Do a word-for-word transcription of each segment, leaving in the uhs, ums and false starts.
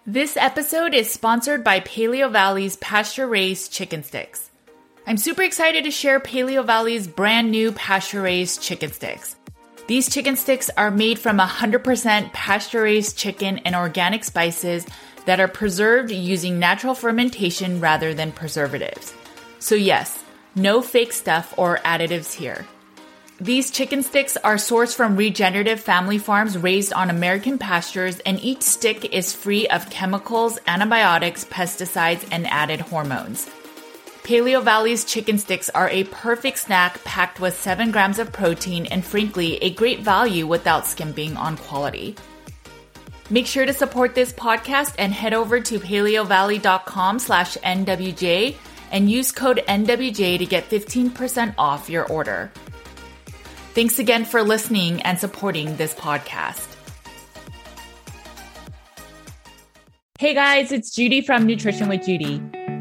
This episode is sponsored by Paleo Valley's pasture-raised chicken sticks. I'm super excited to share Paleo Valley's brand new pasture-raised chicken sticks. These chicken sticks are made from one hundred percent pasture-raised chicken and organic spices that are preserved using natural fermentation rather than preservatives. So yes, no fake stuff or additives here. These chicken sticks are sourced from regenerative family farms raised on American pastures, and each stick is free of chemicals, antibiotics, pesticides, and added hormones. Paleo Valley's chicken sticks are a perfect snack packed with seven grams of protein and frankly, a great value without skimping on quality. Make sure to support this podcast and head over to paleovalley.com slash NWJ and use code N W J to get fifteen percent off your order. Thanks again for listening and supporting this podcast. Hey guys, it's Judy from Nutrition with Judy.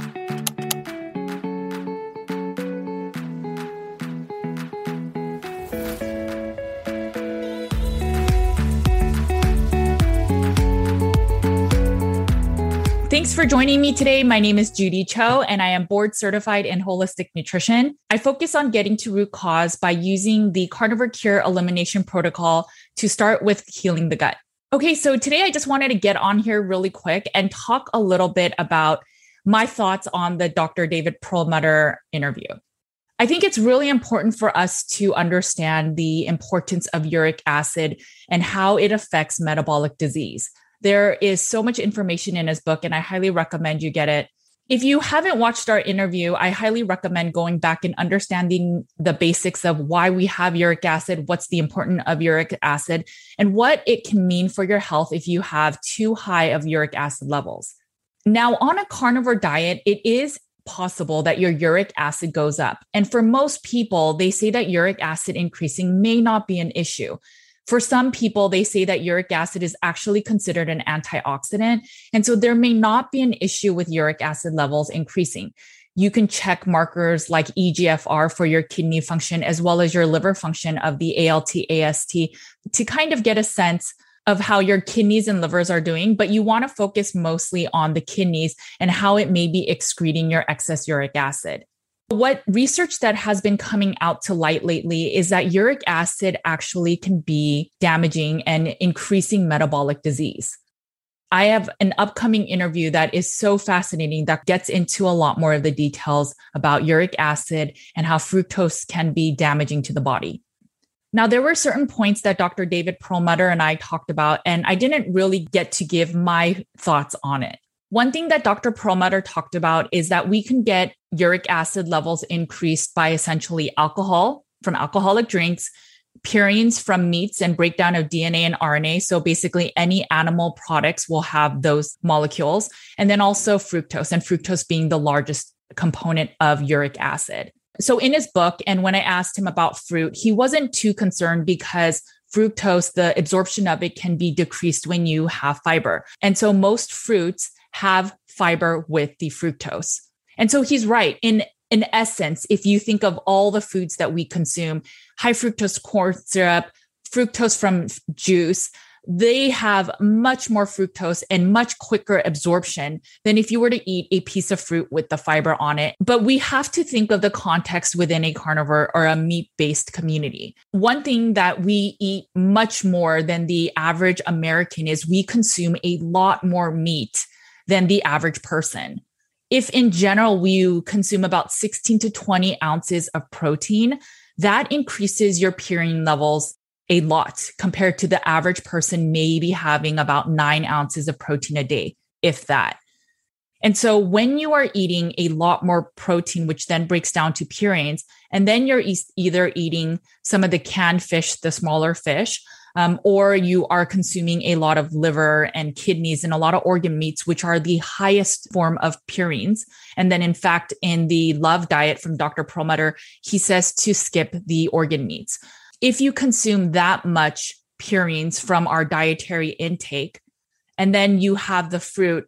Thanks for joining me today. My name is Judy Cho, and I am board certified in holistic nutrition. I focus on getting to root cause by using the Carnivore Cure Elimination Protocol to start with healing the gut. Okay, so today I just wanted to get on here really quick and talk a little bit about my thoughts on the Doctor David Perlmutter interview. I think it's really important for us to understand the importance of uric acid and how it affects metabolic disease. There is so much information in his book, and I highly recommend you get it. If you haven't watched our interview, I highly recommend going back and understanding the basics of why we have uric acid, what's the importance of uric acid, and what it can mean for your health if you have too high of uric acid levels. Now, on a carnivore diet, it is possible that your uric acid goes up. And for most people, they say that uric acid increasing may not be an issue. For some people, they say that uric acid is actually considered an antioxidant. And so there may not be an issue with uric acid levels increasing. You can check markers like E G F R for your kidney function, as well as your liver function of the A L T, A S T, to kind of get a sense of how your kidneys and livers are doing. But you want to focus mostly on the kidneys and how it may be excreting your excess uric acid. What research that has been coming out to light lately is that uric acid actually can be damaging and increasing metabolic disease. I have an upcoming interview that is so fascinating that gets into a lot more of the details about uric acid and how fructose can be damaging to the body. Now, there were certain points that Doctor David Perlmutter and I talked about, and I didn't really get to give my thoughts on it. One thing that Doctor Perlmutter talked about is that we can get uric acid levels increased by essentially alcohol from alcoholic drinks, purines from meats and breakdown of D N A and R N A. So basically any animal products will have those molecules. And then also fructose, and fructose being the largest component of uric acid. So in his book, and when I asked him about fruit, he wasn't too concerned because fructose, the absorption of it can be decreased when you have fiber. And so most fruits have fiber with the fructose. And so he's right. In, in essence, if you think of all the foods that we consume, high fructose corn syrup, fructose from juice, they have much more fructose and much quicker absorption than if you were to eat a piece of fruit with the fiber on it. But we have to think of the context within a carnivore or a meat-based community. One thing that we eat much more than the average American is we consume a lot more meat than the average person. If in general, we consume about sixteen to twenty ounces of protein, that increases your purine levels a lot compared to the average person maybe having about nine ounces of protein a day, if that. And so when you are eating a lot more protein, which then breaks down to purines, and then you're e- either eating some of the canned fish, the smaller fish, Um, or you are consuming a lot of liver and kidneys and a lot of organ meats, which are the highest form of purines. And then in fact, in the Love Diet from Doctor Perlmutter, he says to skip the organ meats. If you consume that much purines from our dietary intake, and then you have the fruit,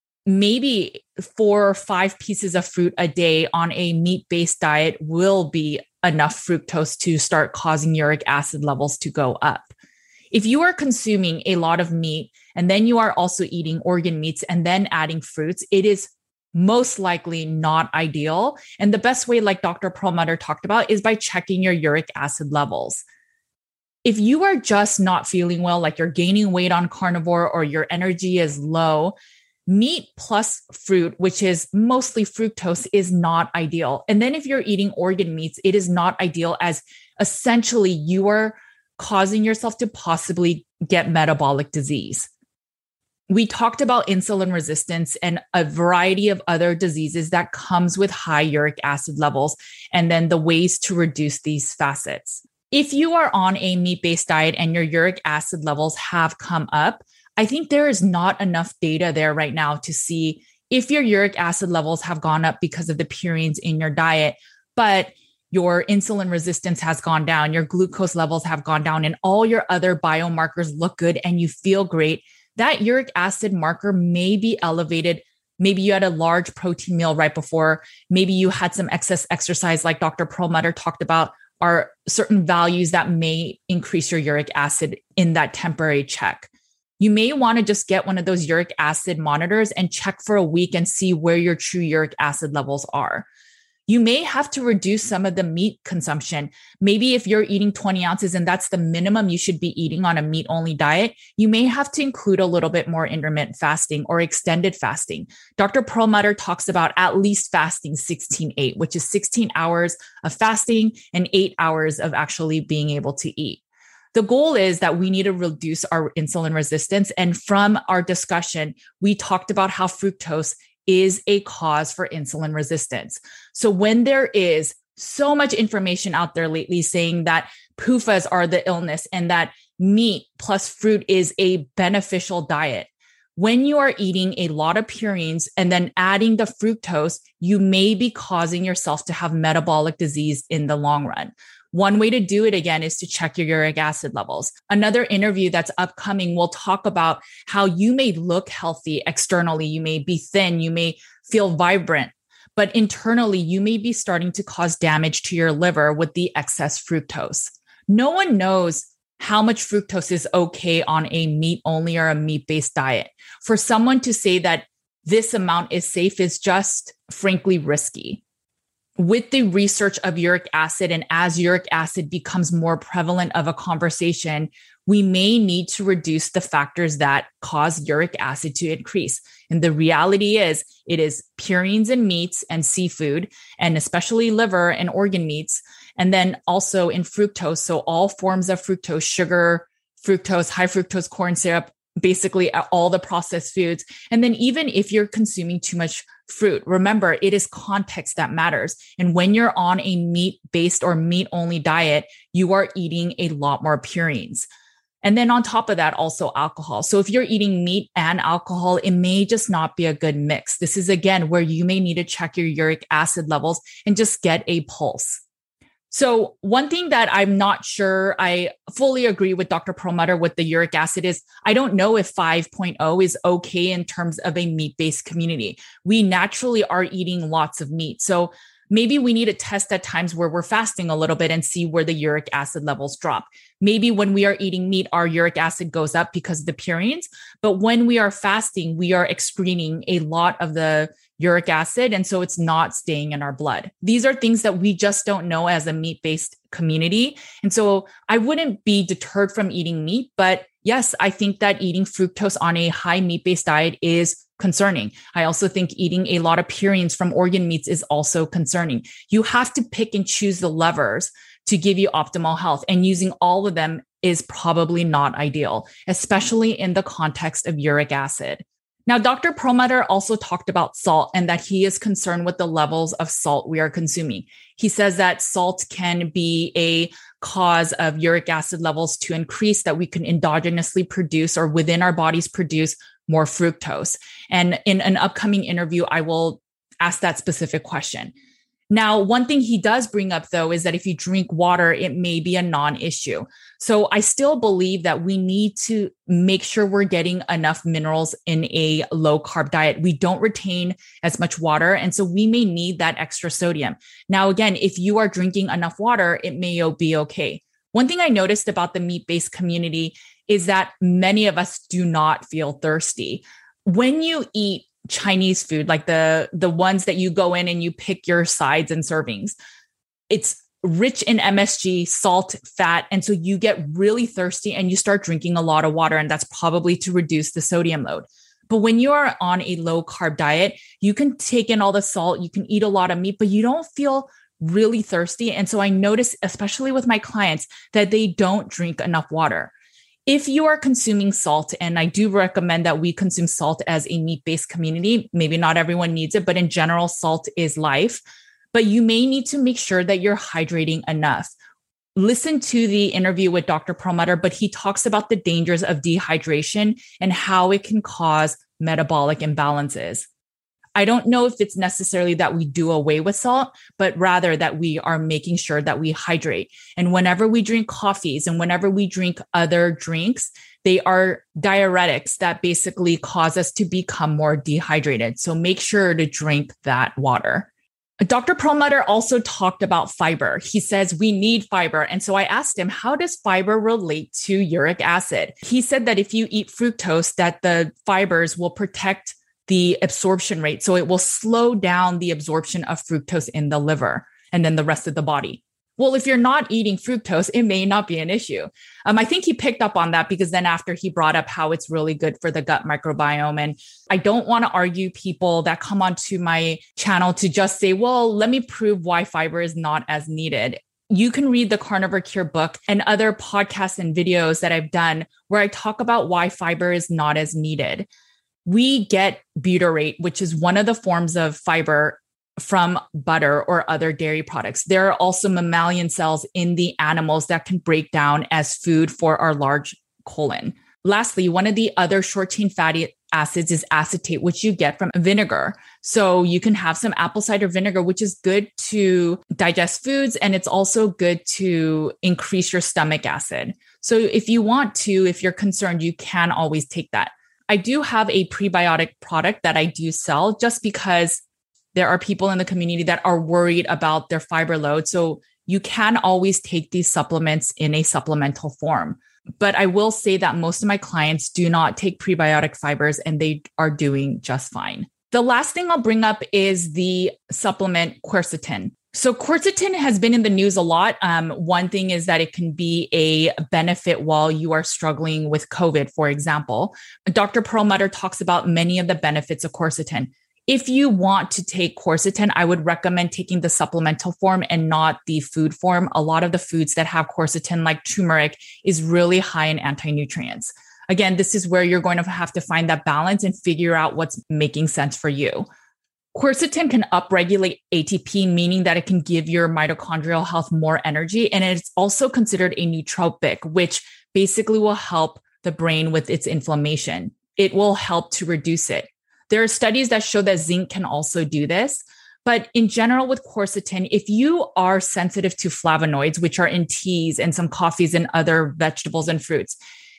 maybe four or five pieces of fruit a day on a meat-based diet will be enough fructose to start causing uric acid levels to go up. If you are consuming a lot of meat and then you are also eating organ meats and then adding fruits, it is most likely not ideal. And the best way, like Doctor Perlmutter talked about, is by checking your uric acid levels. If you are just not feeling well, like you're gaining weight on carnivore or your energy is low, meat plus fruit, which is mostly fructose, is not ideal. And then if you're eating organ meats, it is not ideal, as essentially you are causing yourself to possibly get metabolic disease. We talked about insulin resistance and a variety of other diseases that comes with high uric acid levels, and then the ways to reduce these facets. If you are on a meat-based diet and your uric acid levels have come up, I think there is not enough data there right now to see if your uric acid levels have gone up because of the purines in your diet, but your insulin resistance has gone down, your glucose levels have gone down, and all your other biomarkers look good and you feel great. That uric acid marker may be elevated. Maybe you had a large protein meal right before. Maybe you had some excess exercise, like Doctor Perlmutter talked about, are certain values that may increase your uric acid in that temporary check. You may want to just get one of those uric acid monitors and check for a week and see where your true uric acid levels are. You may have to reduce some of the meat consumption. Maybe if you're eating twenty ounces and that's the minimum you should be eating on a meat-only diet, you may have to include a little bit more intermittent fasting or extended fasting. Doctor Perlmutter talks about at least fasting sixteen eight, which is sixteen hours of fasting and eight hours of actually being able to eat. The goal is that we need to reduce our insulin resistance. And from our discussion, we talked about how fructose is a cause for insulin resistance. So when there is so much information out there lately saying that P U F As are the illness and that meat plus fruit is a beneficial diet, when you are eating a lot of purines and then adding the fructose, you may be causing yourself to have metabolic disease in the long run. One way to do it, again, is to check your uric acid levels. Another interview that's upcoming will talk about how you may look healthy externally. You may be thin, you may feel vibrant, but internally you may be starting to cause damage to your liver with the excess fructose. No one knows how much fructose is okay on a meat-only or a meat-based diet. For someone to say that this amount is safe is just, frankly, risky. With the research of uric acid, and as uric acid becomes more prevalent of a conversation, we may need to reduce the factors that cause uric acid to increase. And the reality is, it is purines in meats and seafood, and especially liver and organ meats, and then also in fructose. So all forms of fructose, sugar, fructose, high fructose corn syrup, basically all the processed foods. And then even if you're consuming too much fruit, remember, it is context that matters. And when you're on a meat-based or meat-only diet, you are eating a lot more purines. And then on top of that, also alcohol. So if you're eating meat and alcohol, it may just not be a good mix. This is, again, where you may need to check your uric acid levels and just get a pulse. So one thing that I'm not sure I fully agree with Doctor Perlmutter with the uric acid is I don't know if five point oh is okay in terms of a meat-based community. We naturally are eating lots of meat. So maybe we need to test at times where we're fasting a little bit and see where the uric acid levels drop. Maybe when we are eating meat, our uric acid goes up because of the purines. But when we are fasting, we are excreting a lot of the uric acid. And so it's not staying in our blood. These are things that we just don't know as a meat-based community. And so I wouldn't be deterred from eating meat, but yes, I think that eating fructose on a high meat-based diet is concerning. I also think eating a lot of purines from organ meats is also concerning. You have to pick and choose the levers to give you optimal health, and using all of them is probably not ideal, especially in the context of uric acid. Now, Doctor Perlmutter also talked about salt and that he is concerned with the levels of salt we are consuming. He says that salt can be a cause of uric acid levels to increase, that we can endogenously produce or within our bodies produce more fructose. And in an upcoming interview, I will ask that specific question. Now, one thing he does bring up, though, is that if you drink water, it may be a non-issue. So I still believe that we need to make sure we're getting enough minerals in a low-carb diet. We don't retain as much water, and so we may need that extra sodium. Now, again, if you are drinking enough water, it may be okay. One thing I noticed about the meat-based community is that many of us do not feel thirsty. When you eat Chinese food, like the, the ones that you go in and you pick your sides and servings, it's rich in M S G, salt, fat. And so you get really thirsty and you start drinking a lot of water. And that's probably to reduce the sodium load. But when you are on a low carb diet, you can take in all the salt, you can eat a lot of meat, but you don't feel really thirsty. And so I notice, especially with my clients, that they don't drink enough water. If you are consuming salt, and I do recommend that we consume salt as a meat-based community, maybe not everyone needs it, but in general, salt is life. But you may need to make sure that you're hydrating enough. Listen to the interview with Doctor Perlmutter, but he talks about the dangers of dehydration and how it can cause metabolic imbalances. I don't know if it's necessarily that we do away with salt, but rather that we are making sure that we hydrate. And whenever we drink coffees and whenever we drink other drinks, they are diuretics that basically cause us to become more dehydrated. So make sure to drink that water. Doctor Perlmutter also talked about fiber. He says we need fiber. And so I asked him, how does fiber relate to uric acid? He said that if you eat fructose, that the fibers will protect the absorption rate. So it will slow down the absorption of fructose in the liver and then the rest of the body. Well, if you're not eating fructose, it may not be an issue. Um, I think he picked up on that because then after he brought up how it's really good for the gut microbiome. And I don't want to argue people that come onto my channel to just say, well, let me prove why fiber is not as needed. You can read the Carnivore Cure book and other podcasts and videos that I've done where I talk about why fiber is not as needed. We get butyrate, which is one of the forms of fiber from butter or other dairy products. There are also mammalian cells in the animals that can break down as food for our large colon. Lastly, one of the other short chain fatty acids is acetate, which you get from vinegar. So you can have some apple cider vinegar, which is good to digest foods. And it's also good to increase your stomach acid. So if you want to, if you're concerned, you can always take that. I do have a prebiotic product that I do sell just because there are people in the community that are worried about their fiber load. So you can always take these supplements in a supplemental form. But I will say that most of my clients do not take prebiotic fibers and they are doing just fine. The last thing I'll bring up is the supplement quercetin. So quercetin has been in the news a lot. Um, one thing is that it can be a benefit while you are struggling with COVID, for example. Doctor Perlmutter talks about many of the benefits of quercetin. If you want to take quercetin, I would recommend taking the supplemental form and not the food form. A lot of the foods that have quercetin, like turmeric, is really high in anti-nutrients. Again, this is where you're going to have to find that balance and figure out what's making sense for you. Quercetin can upregulate A T P, meaning that it can give your mitochondrial health more energy. And it's also considered a nootropic, which basically will help the brain with its inflammation. It will help to reduce it. There are studies that show that zinc can also do this. But in general, with quercetin, if you are sensitive to flavonoids, which are in teas and some coffees and other vegetables and fruits,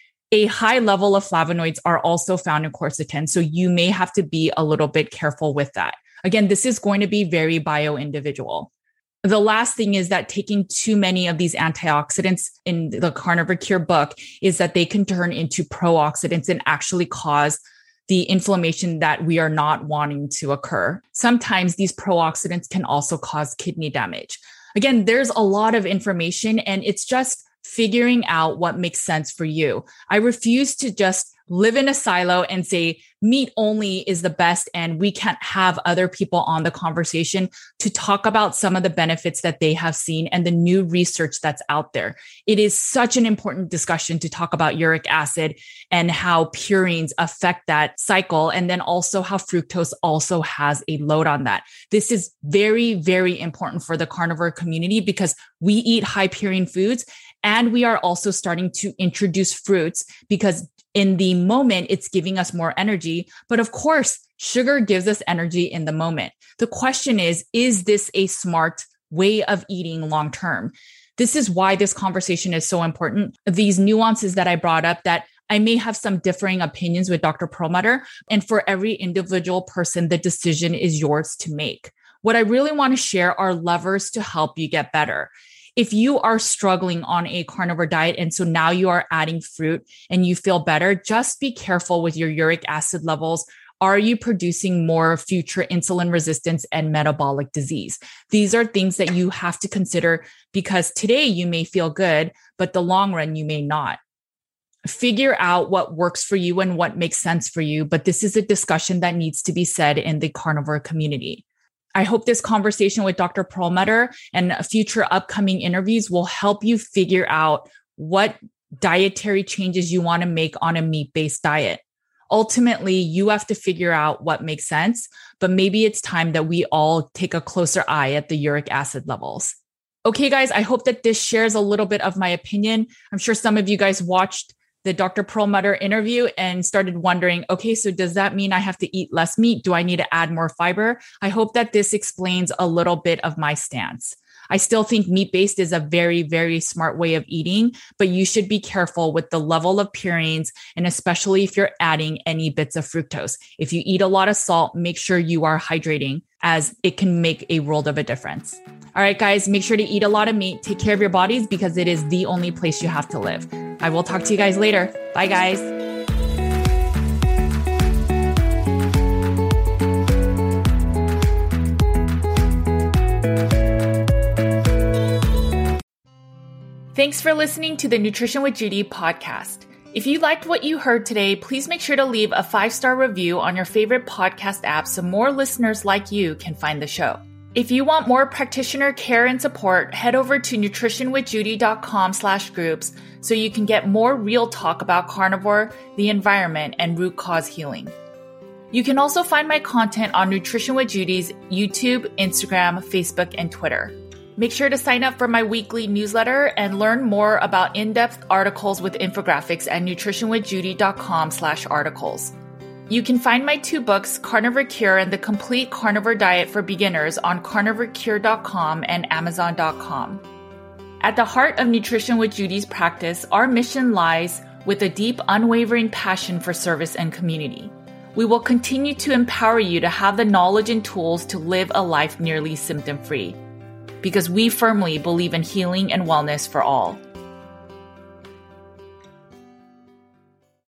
a high level of flavonoids are also found in quercetin. So you may have to be a little bit careful with that. Again, this is going to be very bio-individual. The last thing is that taking too many of these antioxidants in the Carnivore Cure book is that they can turn into pro-oxidants and actually cause the inflammation that we are not wanting to occur. Sometimes these pro-oxidants can also cause kidney damage. Again, there's a lot of information and it's just figuring out what makes sense for you. I refuse to just live in a silo and say meat only is the best and we can't have other people on the conversation to talk about some of the benefits that they have seen and the new research that's out there. It is such an important discussion to talk about uric acid and how purines affect that cycle, and then also how fructose also has a load on that. This is very, very important for the carnivore community because we eat high purine foods and we are also starting to introduce fruits because in the moment, it's giving us more energy. But of course, sugar gives us energy in the moment. The question is, is this a smart way of eating long-term? This is why this conversation is so important. These nuances that I brought up that I may have some differing opinions with Doctor Perlmutter, and for every individual person, the decision is yours to make. What I really want to share are levers to help you get better. If you are struggling on a carnivore diet and so now you are adding fruit and you feel better, just be careful with your uric acid levels. Are you producing more future insulin resistance and metabolic disease? These are things that you have to consider because today you may feel good, but the long run you may not. Figure out what works for you and what makes sense for you. But this is a discussion that needs to be said in the carnivore community. I hope this conversation with Doctor Perlmutter and future upcoming interviews will help you figure out what dietary changes you want to make on a meat-based diet. Ultimately, you have to figure out what makes sense, but maybe it's time that we all take a closer eye at the uric acid levels. Okay, guys, I hope that this shares a little bit of my opinion. I'm sure some of you guys watched the Doctor Perlmutter interview and started wondering, okay, so does that mean I have to eat less meat? Do I need to add more fiber? I hope that this explains a little bit of my stance. I still think meat-based is a very, very smart way of eating, but you should be careful with the level of purines, and especially if you're adding any bits of fructose. If you eat a lot of salt, make sure you are hydrating, as it can make a world of a difference. All right, guys, make sure to eat a lot of meat. Take care of your bodies because it is the only place you have to live. I will talk to you guys later. Bye, guys. Thanks for listening to the Nutrition with Judy podcast. If you liked what you heard today, please make sure to leave a five-star review on your favorite podcast app so more listeners like you can find the show. If you want more practitioner care and support, head over to nutritionwithjudy.com slash groups so you can get more real talk about carnivore, the environment, and root cause healing. You can also find my content on Nutrition with Judy's YouTube, Instagram, Facebook, and Twitter. Make sure to sign up for my weekly newsletter and learn more about in-depth articles with infographics at nutritionwithjudy.com slash articles. You can find my two books, Carnivore Cure and The Complete Carnivore Diet for Beginners, on carnivore cure dot com and amazon dot com. At the heart of Nutrition with Judy's practice, our mission lies with a deep, unwavering passion for service and community. We will continue to empower you to have the knowledge and tools to live a life nearly symptom-free, because we firmly believe in healing and wellness for all.